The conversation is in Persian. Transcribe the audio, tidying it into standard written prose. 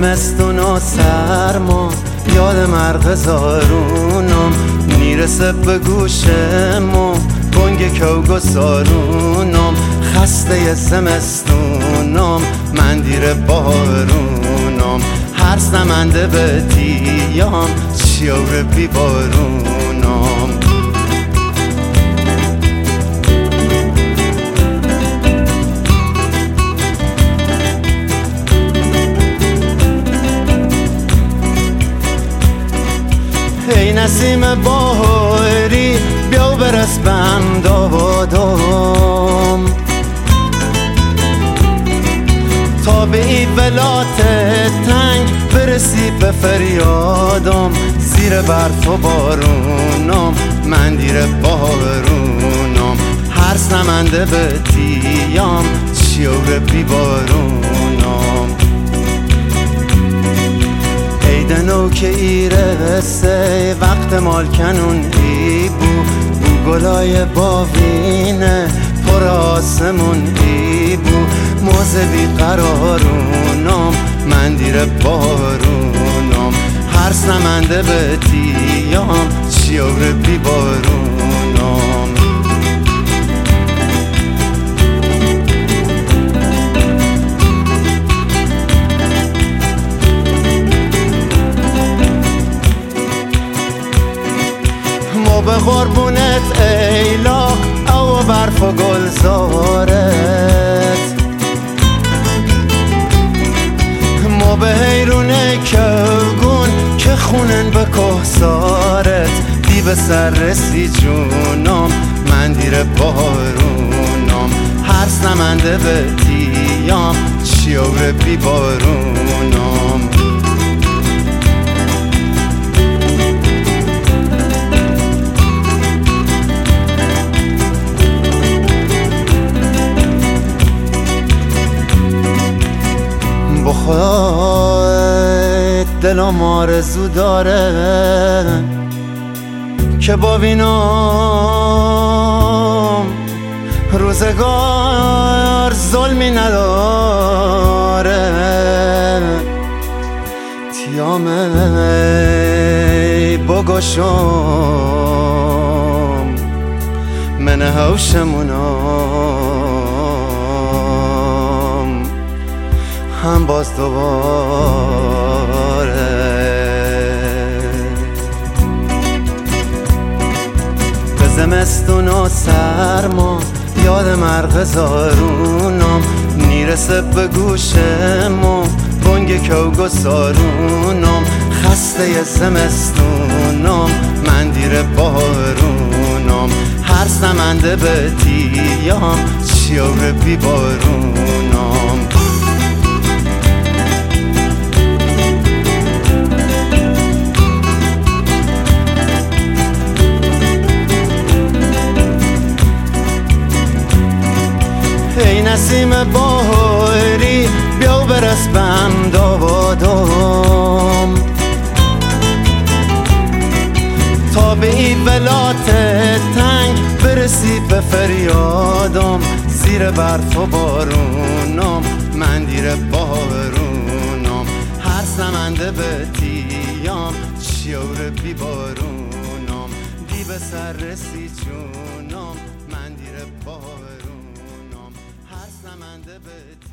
زمستون و سرما یاد مرغ زارونم میرسه به گوشمو بانگ کوگو سارونم خسته زمستونم من دیر بارونم هر سمنده به دیام شیور بی بارونم ای نسیم بهاری بیا و برس به امدادم تا به این ولات تنگ برسی به فریادم زیر برف و بارونم من دیر بارونم هر سمنده به دیام شیور بی بارونم ایدنو که ایرسه وقت مالکنون ای بو گلای باوینه پر آسمون ای بو موزه بی قرارونم من دیر بارونم هر سمنده به دیام شیور بی بارونم به قربونت ایلا او برف و گلزارت ما به حیرون کوگون که خونن به کهسارت دی به سر رسی جونم من دیر بارونم هر سمنده به دیام شیور بی بارونم بخواد دلم آرزو داره که ببینم روزگار ظلمی نداره تیامه بگشم من هوشمونم هم باز دوباره به زمستون و سرما یاد مرغ زارونم میرسه به گوشمو بانگ کوگو سارونم خسته زمستونم من دیر بارونم هر سمنده به دیام شیور بی بارونم ای نسیم بهاری بیا و برس به امدادم تا به این ولات تنگ برسی به فریادم زیر برف و بارونم من دیر بارونم هر سمنده به دیام شیور بی بارونم دی به سر رسی جونم من دیر بارونم هر سمنده به